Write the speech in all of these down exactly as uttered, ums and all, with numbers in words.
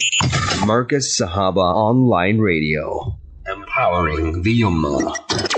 Marcus Sahaba Online Radio. Empowering the Ummah.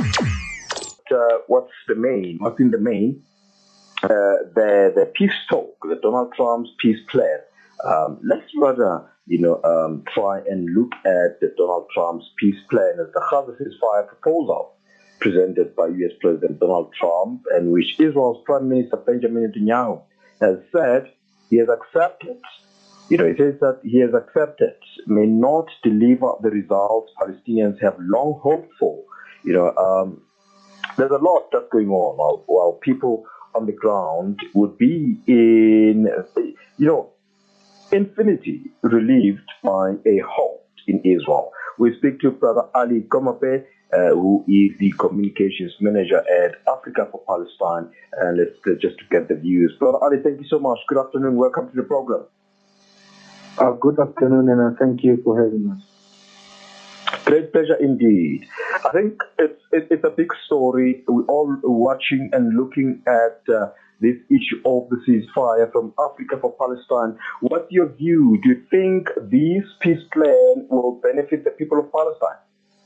Uh, what's the main? What's in the main? Uh, the the peace talk, the Donald Trump's peace plan. Um, let's rather, you know, um, try and look at the Donald Trump's peace plan as the Gaza ceasefire proposal presented by U S President Donald Trump, and which Israel's Prime Minister Benjamin Netanyahu has said he has accepted. You know, he says that he has accepted may not deliver the results Palestinians have long hoped for. You know, um, there's a lot that's going on while, while people on the ground would be in, you know, infinity relieved by a halt in Israel. We speak to Brother Ali Gomape, uh, who is the communications manager at Africa for Palestine, and let's uh, just to get the views. Brother Ali, thank you so much. Good afternoon. Welcome to the program. Uh, good afternoon, and uh, thank you for having us. Great pleasure indeed. I think it's it, it's a big story. We're all watching and looking at uh, this issue of the ceasefire from Africa for Palestine. What's your view? Do you think this peace plan will benefit the people of Palestine?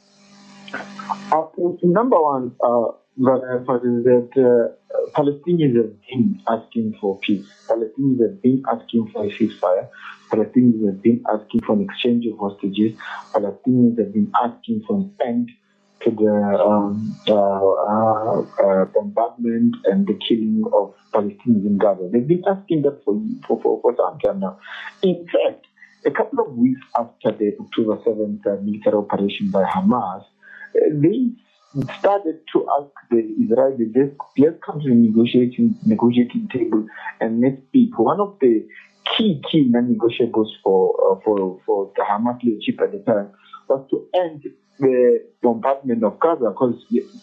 Uh, number one, uh, is that uh, Palestinians have been asking for peace. Palestinians have been asking for a ceasefire. Palestinians have been asking for an exchange of hostages. Palestinians have been asking for an end to the um, uh, uh, uh, bombardment and the killing of Palestinians in Gaza. They've been asking that for, for, for, for some time now. In fact, a couple of weeks after the October seventh uh, military operation by Hamas, uh, they started to ask the Israelis, let's, let's come to the negotiating, negotiating table and let's speak. One of the key, key non-negotiables for, uh, for, for the Hamas leadership at the time was to end the bombardment of Gaza, because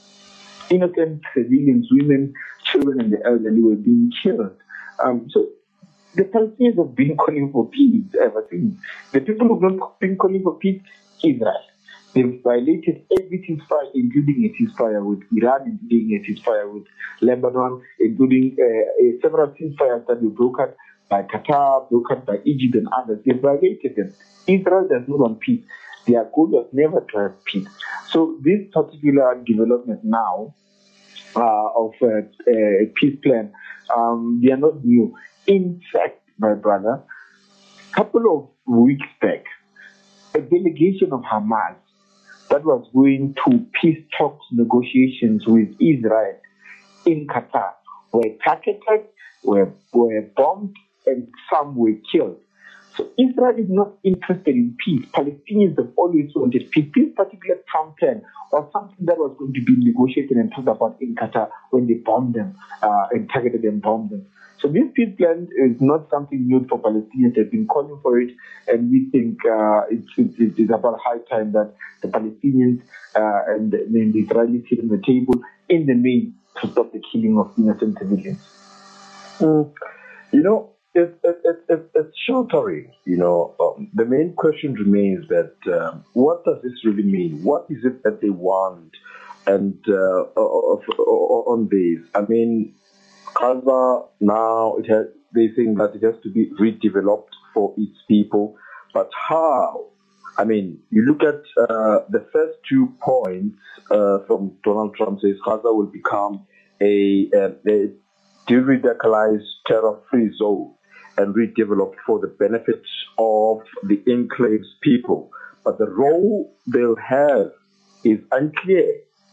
innocent civilians, women, children, and the elderly were being killed. Um, so the Palestinians have been calling for peace ever since. The people who have not been calling for peace, Israel. They've violated every ceasefire, including a ceasefire with Iran, including a ceasefire with Lebanon, including uh, several ceasefires that were brokered by Qatar, brokered by Egypt and others. They've violated them. Israel does not want peace. Their goal was never to have peace. So this particular development now uh, of a, a peace plan, um, they are not new. In fact, my brother, a couple of weeks back, a delegation of Hamas that was going to peace talks negotiations with Israel in Qatar were targeted, were, were bombed, and some were killed. So Israel is not interested in peace. Palestinians have always wanted peace. This particular Trump plan was something that was going to be negotiated and talked about in Qatar when they bombed them uh, and targeted and bombed them. So this peace plan is not something new for Palestinians. They've been calling for it, and we think uh, it's, it's, it's about high time that the Palestinians uh, and the, the Israelis sit on the table in the main to stop the killing of innocent civilians. Mm. You know, It, it, it, it, it's sheltering, you know. Um, the main question remains that um, what does this really mean? What is it that they want? And uh, on this, I mean, Gaza now, it has, they think that it has to be redeveloped for its people. But how? I mean, you look at uh, the first two points uh, from Donald Trump says Gaza will become a, a, a de-radicalized terror-free zone and redeveloped for the benefit of the enclave's people. But the role they'll have is unclear.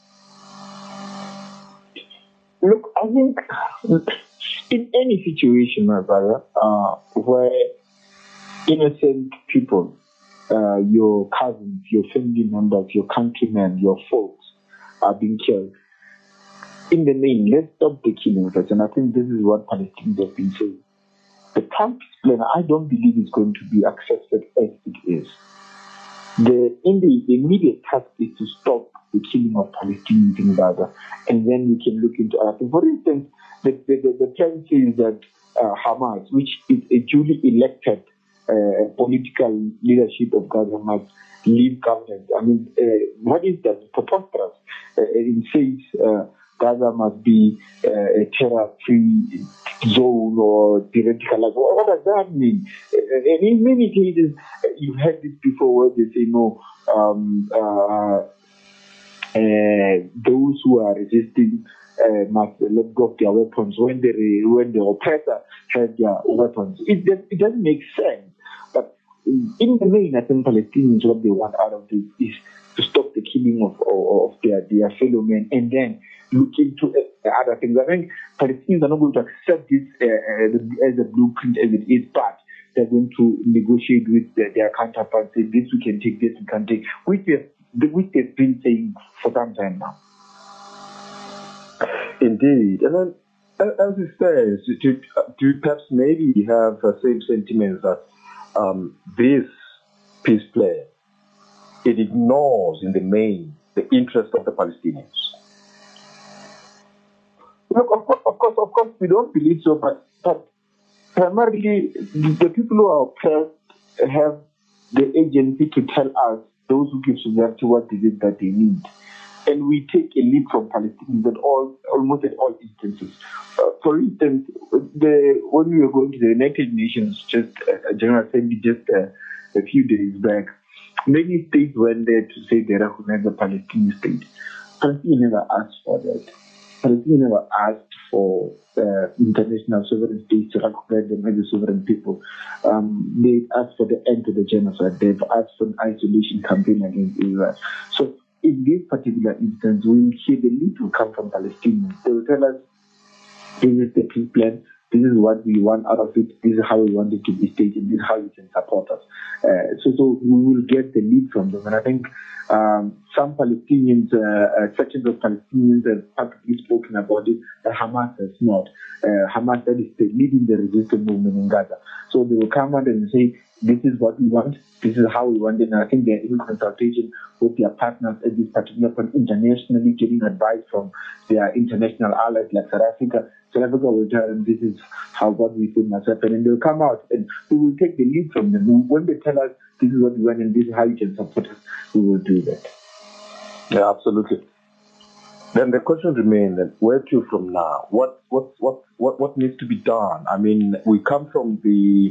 Look, I think in any situation, my brother, uh, where innocent people, uh, your cousins, your family members, your countrymen, your folks are being killed, in the main, let's stop the killing first. And I think this is what Palestinians have been saying. The Trump plan, I don't believe is going to be accepted as it is. The, in the immediate task is to stop the killing of Palestinians in Gaza, and then we can look into other things. For instance, the, the, the, the plan says that uh, Hamas, which is a duly elected uh, political leadership of Gaza, must leave government. I mean, uh, what is that? Preposterous. Uh, it says uh, Gaza must be uh, a terror-free zone or de-radicalized. What, what does that mean? And in many cases, you've heard this before where they say, no, um, uh, uh, those who are resisting uh, must let go of their weapons when the, when the oppressor has their weapons. It, it doesn't make sense. But in the main, I think Palestinians, what they want out of this is to stop the killing of, of, of their, their fellow men and then look into uh, other things. I think Palestinians are not going to accept this uh, uh, as a blueprint as it is, but they're going to negotiate with their, their counterparts, say this we can take, this we can take, which they've, which they've been saying for some time now. Indeed. And then, as it says, do, do perhaps maybe have the same sentiments that um, this peace plan, it ignores in the main the interest of the Palestinians? Look, of course, of course, of course, we don't believe so, but, but primarily the people who are oppressed have the agency to tell us, those who give sovereignty, what is it that they need. And we take a lead from Palestinians at all, almost at all instances. Uh, for instance, the, when we were going to the United Nations, just uh, General Assembly, just uh, a few days back, many states went there to say they recognize the Palestinian state. Palestinians never asked for that. Palestinians never asked for uh, international sovereign states to recognize them as a sovereign people. Um, they asked for the end to the genocide. They've asked for an isolation campaign against Israel. So in this particular instance, we'll hear the lead will come from Palestinians. They will tell us, this is the peace plan, this is what we want out of it, this is how we want it to be staged, and this is how you can support us. Uh, so, so we will get the lead from them. And I think um, some Palestinians, uh, uh, sections of Palestinians have publicly spoken about it, that Hamas has not. Uh, Hamas, that is the leading the resistance movement in Gaza. So they will come out and say, this is what we want, this is how we want it. And I think they're in consultation with their partners at this particular point, internationally, getting advice from their international allies like South Africa. South Africa will tell them this is how what we think must happen, and they'll come out and we will take the lead from them. When they tell us this is what we want and this is how you can support us, we will do that. Yeah, absolutely. Then the question remains: then where to from now? What what what what what needs to be done? I mean, we come from the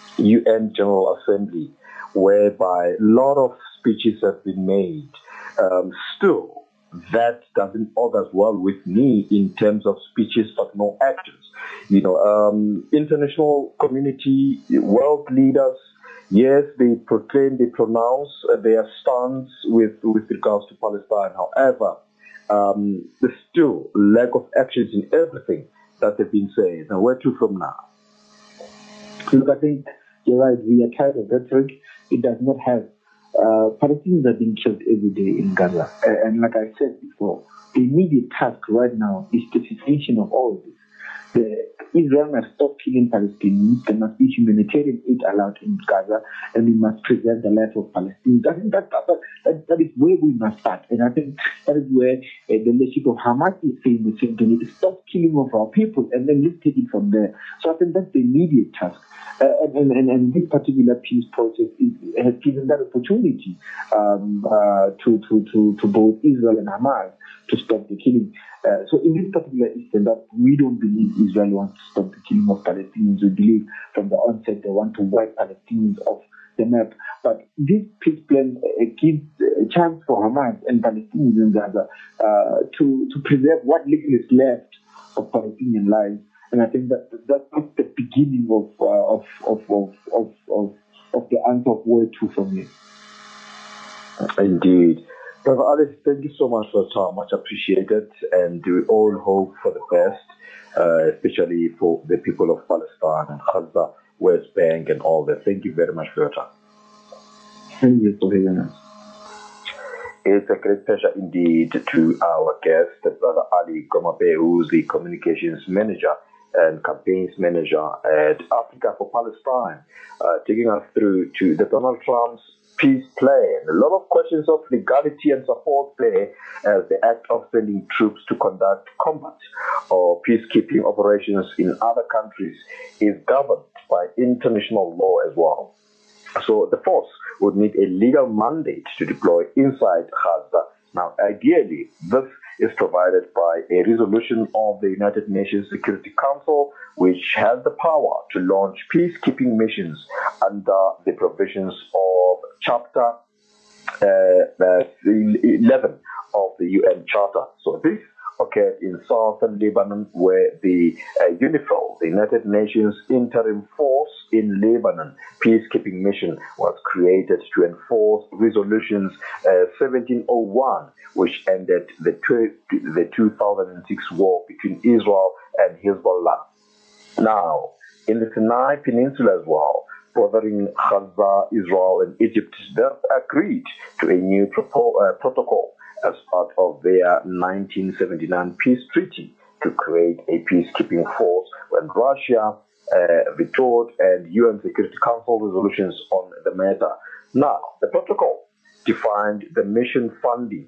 U N General Assembly, whereby a lot of speeches have been made. Um, still, that doesn't augur well with me in terms of speeches but no actions. You know, um, international community, world leaders, yes, they proclaim, they pronounce uh, their stance with, with regards to Palestine. However, um, there's still lack of actions in everything that they've been saying. Now, where to from now? Look, I think you're right. We are tired of rhetoric. It does not have. Uh, Palestinians are being killed every day in Gaza. Uh, and like I said before, the immediate task right now is the cessation of all of this. The, Israel must stop killing Palestinians. There must be humanitarian aid allowed in Gaza, and we must preserve the life of Palestinians. I think that, that, that, that is where we must start. And I think that is where uh, the leadership of Hamas is saying the same thing. Stop killing of our people, and then let's take it from there. So I think that's the immediate task. Uh, and, and, and this particular peace process is, has given that opportunity um, uh, to, to, to, to both Israel and Hamas to stop the killing. Uh, so in this particular instance, that we don't believe Israel wants to stop the killing of Palestinians. We believe from the onset they want to wipe Palestinians off the map. But this peace plan uh, gives a chance for Hamas and Palestinians in Gaza uh, to, to preserve what little is left of Palestinian lives. And I think that that's the beginning of uh, of, of, of, of, of, of the answer of where to from here. Indeed. Brother Alice, thank you so much for your time. Much appreciated. And we all hope for the best, uh, especially for the people of Palestine and Gaza, West Bank, and all that. Thank you very much for your time. Thank you for hearing us. It's a great pleasure indeed to our guest, Brother Ali Gomabe, who's the Communications Manager and Campaigns Manager at Africa for Palestine, uh, taking us through to the Donald Trump's peace plan. A lot of questions of legality and support there, as the act of sending troops to conduct combat or peacekeeping operations in other countries is governed by international law as well. So the force would need a legal mandate to deploy inside Gaza. Now, ideally, this is provided by a resolution of the United Nations Security Council, which has the power to launch peacekeeping missions under the provisions of Chapter uh, uh, eleven of the U N Charter. So this occurred in southern Lebanon, where the uh, UNIFIL, the United Nations Interim Force in Lebanon peacekeeping mission, was created to enforce resolutions uh, seventeen oh one, which ended the, tw- the two thousand six war between Israel and Hezbollah. Now, in the Sinai Peninsula as well, bordering Gaza, Israel, and Egypt, they agreed to a new propo- uh, protocol as part of their nineteen seventy-nine peace treaty to create a peacekeeping force when Russia uh, vetoed and U N Security Council resolutions on the matter. Now, the protocol defined the mission funding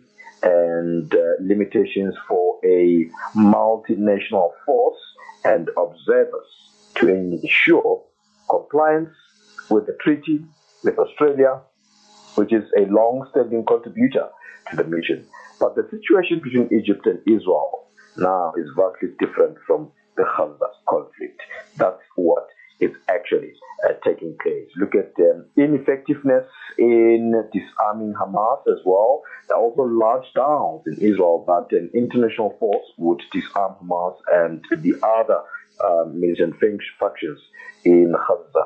and uh, limitations for a multinational force and observers to ensure compliance with the treaty with Australia, which is a long-standing contributor to the mission. But the situation between Egypt and Israel now is vastly different from the Gaza conflict. That's what is actually uh, taking place. Look at um, ineffectiveness in disarming Hamas as well. There are also large doubts in Israel that an international force would disarm Hamas and the other uh, militant factions in Gaza.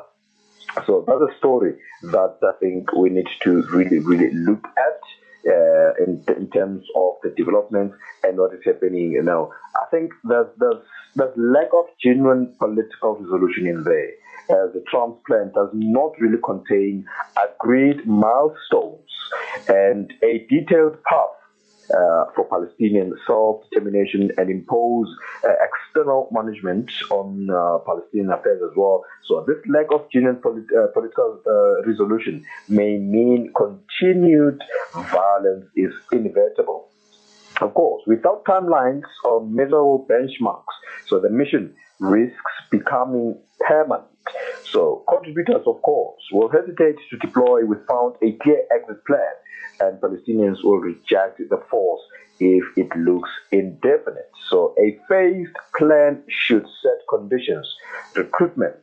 So that's a story that I think we need to really, really look at uh, in, in terms of the development and what is happening. You know, I think there's there's there's lack of genuine political resolution in there. Uh, the Trump plan does not really contain agreed milestones and a detailed path Uh, for Palestinian self-determination and impose uh, external management on uh, Palestinian affairs as well. So this lack of genuine polit- uh, political uh, resolution may mean continued violence is inevitable. Of course, without timelines or measurable benchmarks, so the mission risks becoming permanent. So contributors, of course, will hesitate to deploy without a clear exit plan, and Palestinians will reject the force if it looks indefinite. So a phased plan should set conditions, recruitment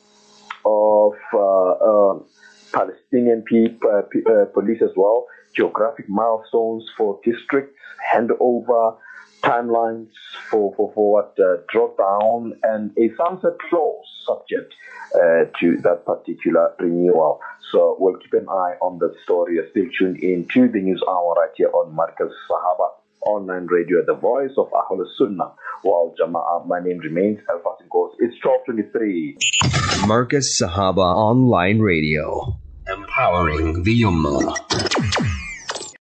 of uh, uh, Palestinian pe- uh, pe- uh, police as well, geographic milestones for districts, handover, timelines for, for, for what uh, drop down, and a sunset clause subject uh, to that particular renewal. So we'll keep an eye on the story. Stay tuned in to the news hour right here on Marcus Sahaba Online Radio, the voice of Ahlul Sunnah. While Jama'ah, my name remains Alpha Goes. It's twelve twenty-three. Marcus Sahaba Online Radio, empowering the Ummah.